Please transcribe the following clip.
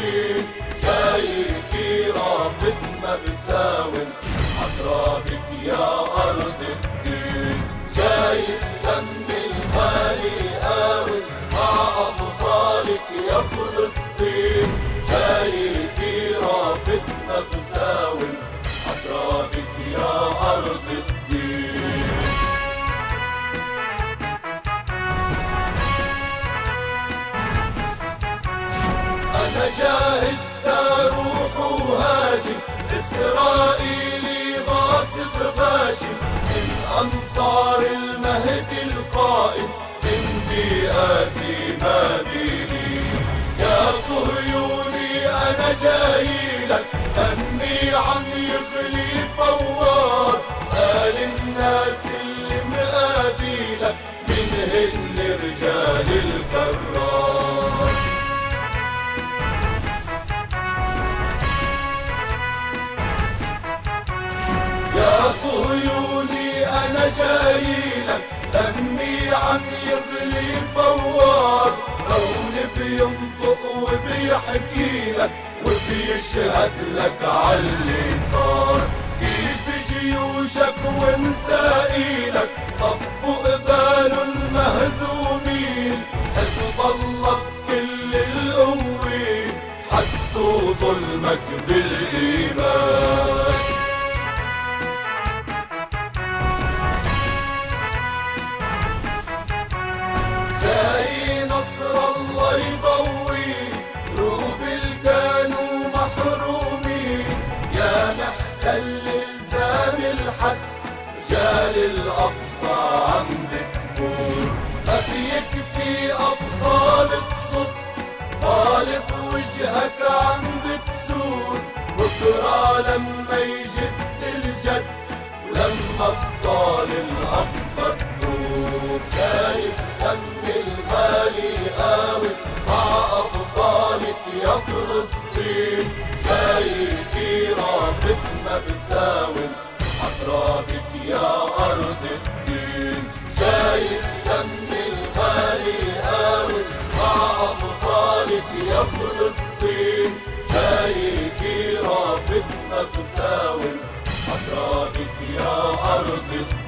فلسطين، جايكي رافد ما بساوم، حترابك يا أرض الدين، جايب دم الغالي قاوم مع أبطالك يا فلسطين، جايكي رافد ما بساوم، حترابك يا أرض الدين. أنا جاهز تروح وهاجم، إسرائيلي غاصب غاشم، من أنصار المهدي القائم، سندي قاسي ما بيلي. يا صهيوني أنا جايلك، دمي عم يغلي فوار، سأل الناس اللي مقابلك، من هن رجال الكرار. يا صهيوني أنا جايلك، دمي عم يغلي فوار، لون بينطق وبيحكيلك وبيشهد لك عاللي صار. كيف جيوشك ومسائلك صفوا قبال مهزومين، حزب الله بكل القوة حدوا ظلمك بالإيمان. يضوي قلوب الكانوا محرومين، يا محتل الزام الحد، رجال الأقصى عم بتفور. ما بيكفي أبطال تصد، طالب وجهك عم بتسور، بكرة لما يجد الجد، ولما أبطال الأقصى تدور. شايف دم الغالي قاوم مع أبطالك يا فلسطين، جايكي رافد ما بساوم، حترابك يا أرض الدين، جايب دم الغالي قاوم مع أبطالك يا فلسطين، جايكي رافد ما بساوم، حترابك يا أرض الدين.